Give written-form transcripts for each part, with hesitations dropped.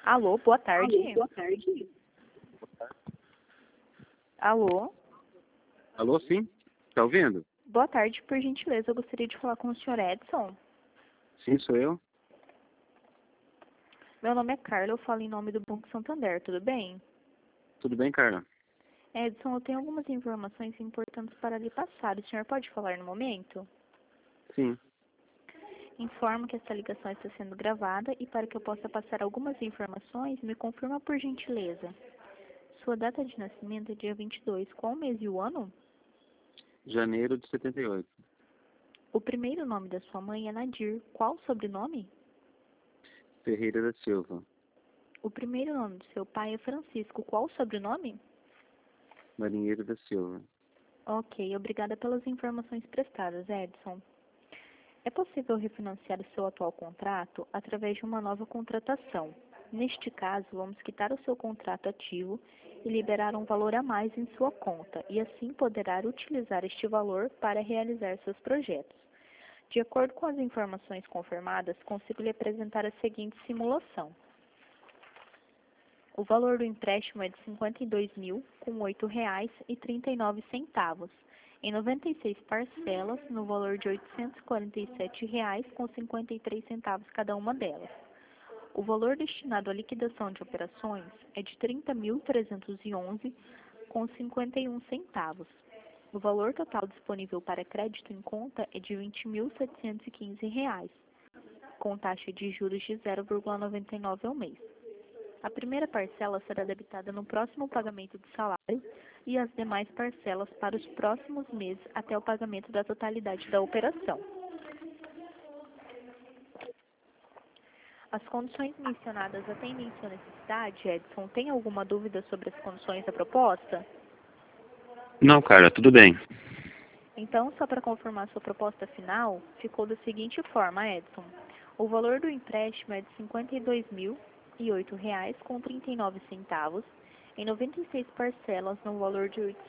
Alô, boa Alô, tarde. boa tarde. Alô, Alô, sim? Tá ouvindo? boa tarde, por gentileza, eu gostaria de falar com o senhor Edson. Sim, sou eu. Meu nome é Carla, eu falo em nome do Banco Santander, tudo bem? Tudo bem, Carla? Edson, eu tenho algumas informações importantes para lhe passar. O senhor pode falar no momento? Sim. Informo que esta ligação está sendo gravada e para que eu possa passar algumas informações, me confirma por gentileza. Sua data de nascimento é dia 22, qual o mês e o ano? Janeiro de 78. O primeiro nome da sua mãe é Nadir, qual o sobrenome? Ferreira da Silva. O primeiro nome do seu pai é Francisco, qual o sobrenome? Marinheiro da Silva. Ok, obrigada pelas informações prestadas, Edson. É possível refinanciar o seu atual contrato através de uma nova contratação. Neste caso, vamos quitar o seu contrato ativo e liberar um valor a mais em sua conta, e assim poderá utilizar este valor para realizar seus projetos. De acordo com as informações confirmadas, consigo lhe apresentar a seguinte simulação. O valor do empréstimo é de R$ 52.000, com R$ 8,39, em 96 parcelas, no valor de R$ 847,53 com 53 cada uma delas. O valor destinado à liquidação de operações é de R$ 30.311, com 51 centavos. O valor total disponível para crédito em conta é de R$ 20.715, com taxa de juros de 0,99 ao mês. A primeira parcela será debitada no próximo pagamento do salário e as demais parcelas para os próximos meses até o pagamento da totalidade da operação. As condições mencionadas atendem sua necessidade, Edson? Tem alguma dúvida sobre as condições da proposta? Não, Carla, tudo bem. Então, só para confirmar sua proposta final, ficou da seguinte forma, Edson. O valor do empréstimo é de R$ 52.008 com 39 centavos, em 96 parcelas no valor de R$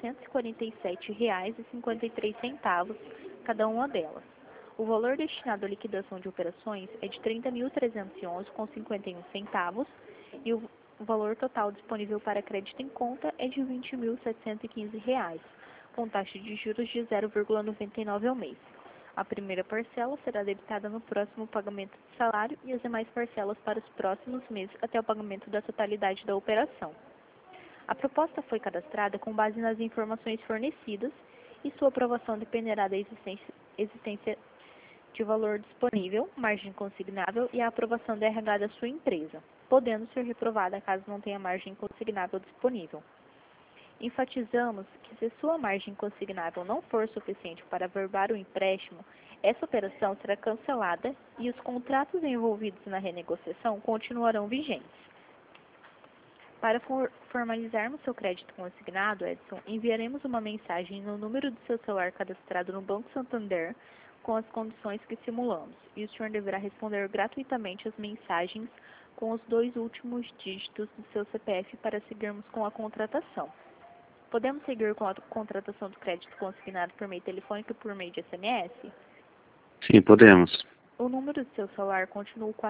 847,53, cada uma delas. O valor destinado à liquidação de operações é de R$ 30.311 com 51 centavos e o valor total disponível para crédito em conta é de R$ 20.715, com taxa de juros de 0,99 ao mês. A primeira parcela será debitada no próximo pagamento do salário e as demais parcelas para os próximos meses até o pagamento da totalidade da operação. A proposta foi cadastrada com base nas informações fornecidas e sua aprovação dependerá da existência de valor disponível, margem consignável e a aprovação da RH da sua empresa, podendo ser reprovada caso não tenha margem consignável disponível. Enfatizamos que se sua margem consignável não for suficiente para averbar o empréstimo, essa operação será cancelada e os contratos envolvidos na renegociação continuarão vigentes. Para formalizarmos seu crédito consignado, Edson, enviaremos uma mensagem no número do seu celular cadastrado no Banco Santander com as condições que simulamos, e o senhor deverá responder gratuitamente as mensagens com os 2 últimos dígitos do seu CPF para seguirmos com a contratação. Podemos seguir com a contratação do crédito consignado por meio telefônico e por meio de SMS? Sim, podemos. O número do seu celular continua o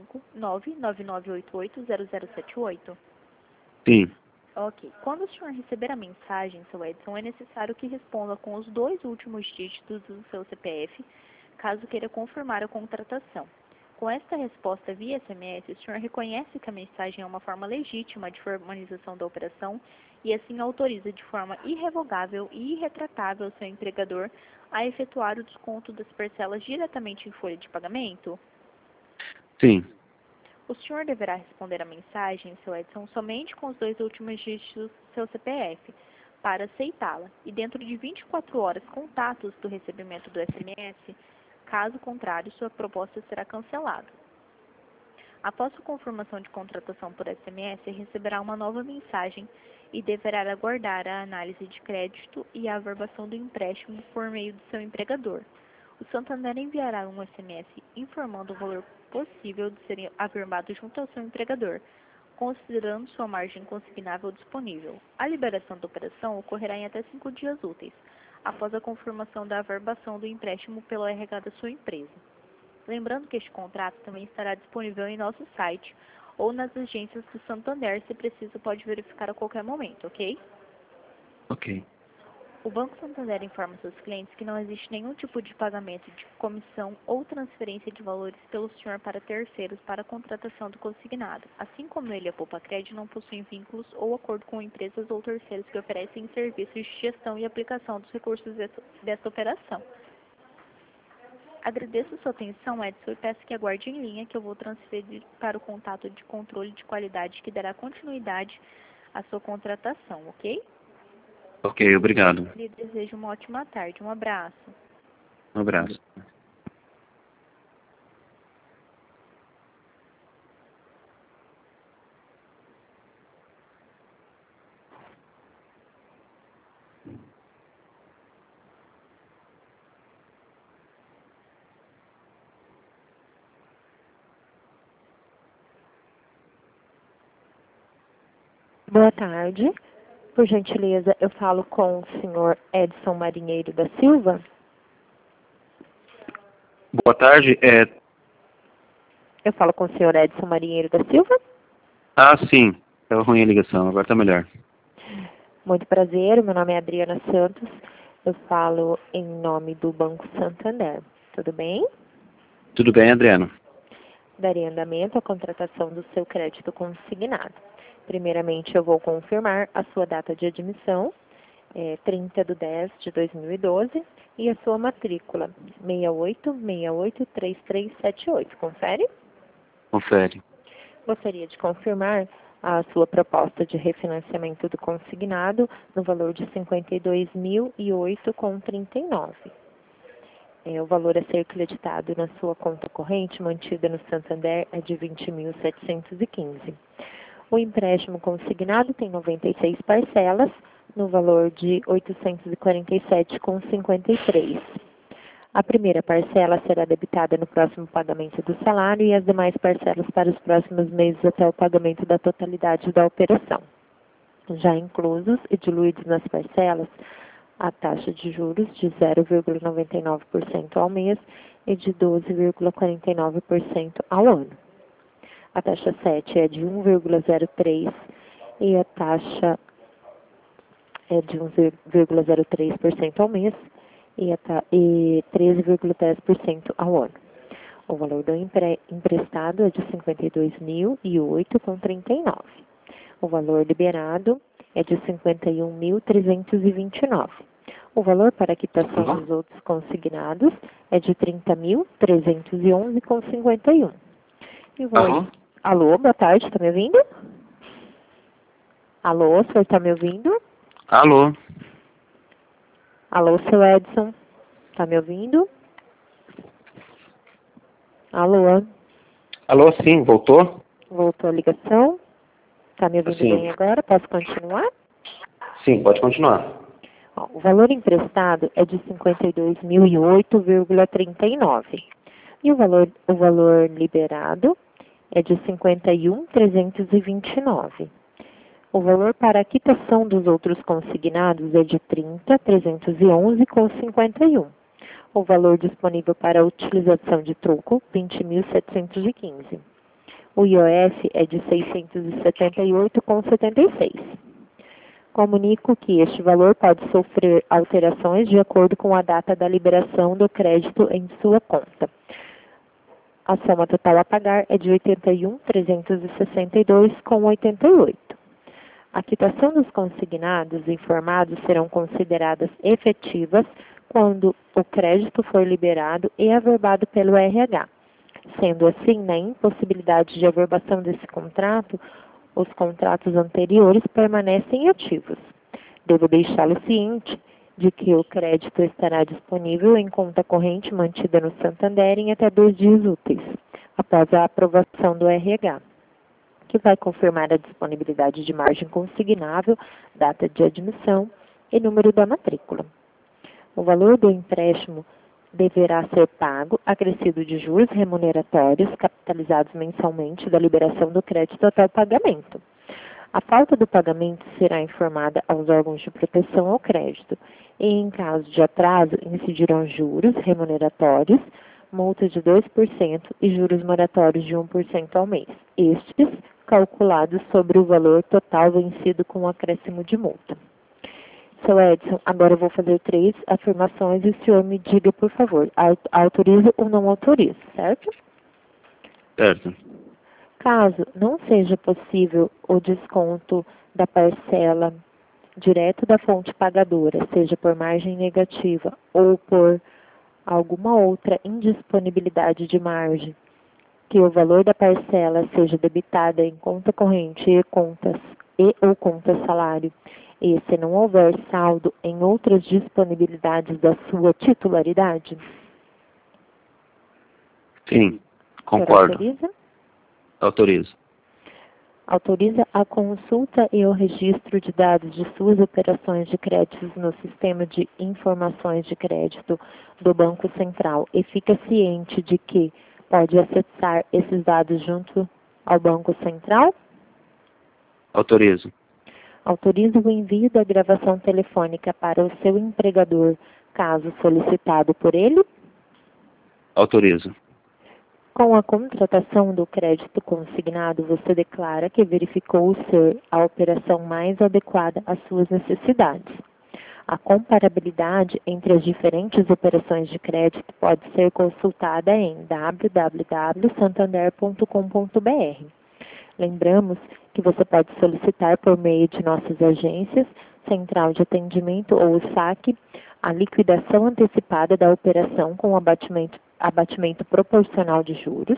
459-9988-0078? Sim. Ok. Quando o senhor receber a mensagem, seu Edson, é necessário que responda com os 2 últimos dígitos do seu CPF, caso queira confirmar a contratação. Com esta resposta via SMS, o senhor reconhece que a mensagem é uma forma legítima de formalização da operação e assim autoriza de forma irrevogável e irretratável o seu empregador a efetuar o desconto das parcelas diretamente em folha de pagamento? Sim. O senhor deverá responder a mensagem, seu Edson, somente com os 2 últimos dígitos do seu CPF, para aceitá-la, e dentro de 24 horas contatos do recebimento do SMS, caso contrário, sua proposta será cancelada. Após a confirmação de contratação por SMS, receberá uma nova mensagem e deverá aguardar a análise de crédito e a averbação do empréstimo por meio do seu empregador. O Santander enviará um SMS informando o valor possível de ser averbado junto ao seu empregador, considerando sua margem consignável disponível. A liberação da operação ocorrerá em até 5 dias úteis, após a confirmação da averbação do empréstimo pelo RH da sua empresa. Lembrando que este contrato também estará disponível em nosso site, ou nas agências do Santander. Se preciso, pode verificar a qualquer momento, ok? Ok. O Banco Santander informa seus clientes que não existe nenhum tipo de pagamento de comissão ou transferência de valores pelo senhor para terceiros para a contratação do consignado. Assim como ele e a Poupa-Cred não possuem vínculos ou acordo com empresas ou terceiros que oferecem serviços de gestão e aplicação dos recursos desta operação. Agradeço sua atenção, Edson, e peço que aguarde em linha que eu vou transferir para o contato de controle de qualidade que dará continuidade à sua contratação, ok? Ok, obrigado. Lhe desejo uma ótima tarde. Um abraço. Um abraço. Boa tarde. Por gentileza, eu falo com o senhor Edson Marinheiro da Silva. Boa tarde. Eu falo com o senhor Edson Marinheiro da Silva. Ah, sim. Estava ruim a ligação, agora está melhor. Muito prazer, meu nome é Adriana Santos. Eu falo em nome do Banco Santander. Tudo bem? Tudo bem, Adriano? Darei andamento à contratação do seu crédito consignado. Primeiramente, eu vou confirmar a sua data de admissão, 30/10/2012, e a sua matrícula, 68683378. Confere? Confere. Gostaria de confirmar a sua proposta de refinanciamento do consignado no valor de R$ 52.008,39. O valor a ser creditado na sua conta corrente, mantida no Santander, é de R$ 20.715. O empréstimo consignado tem 96 parcelas, no valor de R$ 847,53. A primeira parcela será debitada no próximo pagamento do salário e as demais parcelas para os próximos meses até o pagamento da totalidade da operação. Já inclusos e diluídos nas parcelas, a taxa de juros de 0,99% ao mês e de 12,49% ao ano. A taxa 7 é de 1,03% e a taxa é de 1,03% ao mês e 13,10% ao ano. O valor do emprestado é de R$ 52.008,39. O valor liberado é de R$ 51.329. O valor para a quitação dos outros consignados é de R$ 30.311,51. E o valor... Alô, boa tarde, está me ouvindo? Alô, o senhor está me ouvindo? Alô? Alô, seu Edson, está me ouvindo? Alô? Alô, sim, voltou? Voltou a ligação? Está me ouvindo Sim. bem agora? Posso continuar? Sim, pode continuar. O valor emprestado é de R$ 52.008,39. E o valor liberado é de R$ 51.329. O valor para a quitação dos outros consignados é de R$ 30.311,51. O valor disponível para a utilização de troco, R$ 20.715. O IOF é de R$ 678,76. Comunico que este valor pode sofrer alterações de acordo com a data da liberação do crédito em sua conta. A soma total a pagar é de R$ 81.362,88. A quitação dos consignados informados serão consideradas efetivas quando o crédito for liberado e averbado pelo RH. Sendo assim, na impossibilidade de averbação desse contrato, os contratos anteriores permanecem ativos. Devo deixá-lo ciente de que o crédito estará disponível em conta corrente mantida no Santander em até 2 dias úteis, após a aprovação do RH, que vai confirmar a disponibilidade de margem consignável, data de admissão e número da matrícula. O valor do empréstimo deverá ser pago, acrescido de juros remuneratórios capitalizados mensalmente da liberação do crédito até o pagamento. A falta do pagamento será informada aos órgãos de proteção ao crédito e, em caso de atraso, incidirão juros remuneratórios, multa de 2% e juros moratórios de 1% ao mês, estes calculados sobre o valor total vencido com o acréscimo de multa. Seu Edson, agora eu vou fazer 3 afirmações e o senhor me diga, por favor, autoriza ou não autoriza, certo? Certo. Caso não seja possível o desconto da parcela direto da fonte pagadora, seja por margem negativa ou por alguma outra indisponibilidade de margem, que o valor da parcela seja debitada em conta corrente ou conta salário, e se não houver saldo em outras disponibilidades da sua titularidade? Sim, O senhor concordo. autoriza? Autorizo. Autoriza a consulta e o registro de dados de suas operações de créditos no sistema de informações de crédito do Banco Central e fica ciente de que pode acessar esses dados junto ao Banco Central? Autorizo. Autoriza o envio da gravação telefônica para o seu empregador, caso solicitado por ele? Autorizo. Com a contratação do crédito consignado, você declara que verificou ser a operação mais adequada às suas necessidades. A comparabilidade entre as diferentes operações de crédito pode ser consultada em www.santander.com.br. Lembramos que você pode solicitar por meio de nossas agências, central de atendimento ou saque, a liquidação antecipada da operação com abatimento proporcional de juros,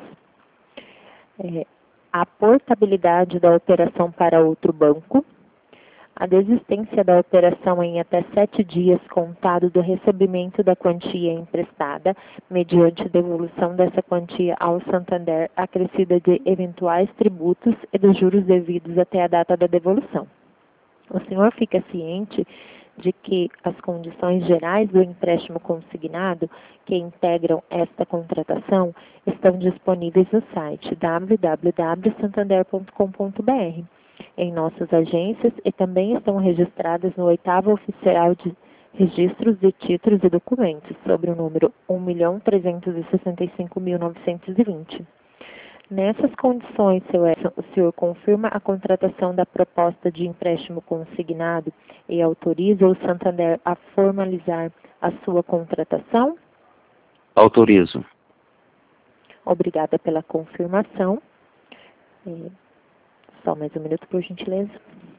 a portabilidade da operação para outro banco, a desistência da operação em até 7 dias contado do recebimento da quantia emprestada, mediante devolução dessa quantia ao Santander, acrescida de eventuais tributos e dos juros devidos até a data da devolução. O senhor fica ciente de que as condições gerais do empréstimo consignado que integram esta contratação estão disponíveis no site www.santander.com.br, em nossas agências, e também estão registradas no 8º Oficial de Registros de Títulos e Documentos, sobre o número 1.365.920. Nessas condições, seu Edson, o senhor confirma a contratação da proposta de empréstimo consignado e autoriza o Santander a formalizar a sua contratação? Autorizo. Obrigada pela confirmação. Só mais um minuto, por gentileza.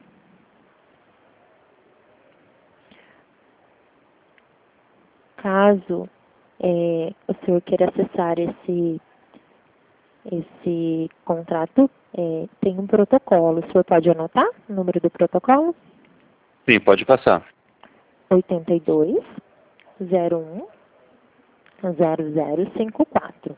Caso o senhor queira acessar esse contrato, tem um protocolo. O senhor pode anotar o número do protocolo? Sim, pode passar. 82 01 0054.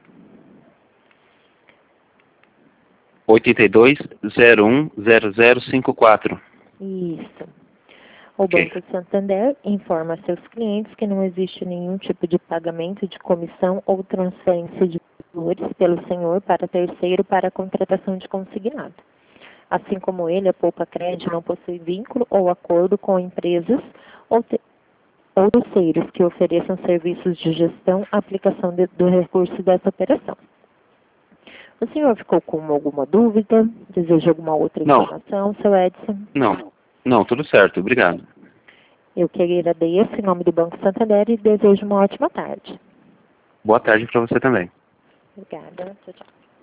82010054. Isso. O Ok. Banco Santander informa a seus clientes que não existe nenhum tipo de pagamento de comissão ou transferência de valores pelo senhor para terceiro para a contratação de consignado. Assim como ele, a Poupa Crédito não possui vínculo ou acordo com empresas ou terceiros que ofereçam serviços de gestão, aplicação do recurso dessa operação. O senhor ficou com alguma dúvida? Deseja alguma outra informação, seu Edson? Não, tudo certo, obrigado. Eu que agradeço em nome do Banco Santander e desejo uma ótima tarde. Boa tarde para você também. Obrigada. Tchau, tchau.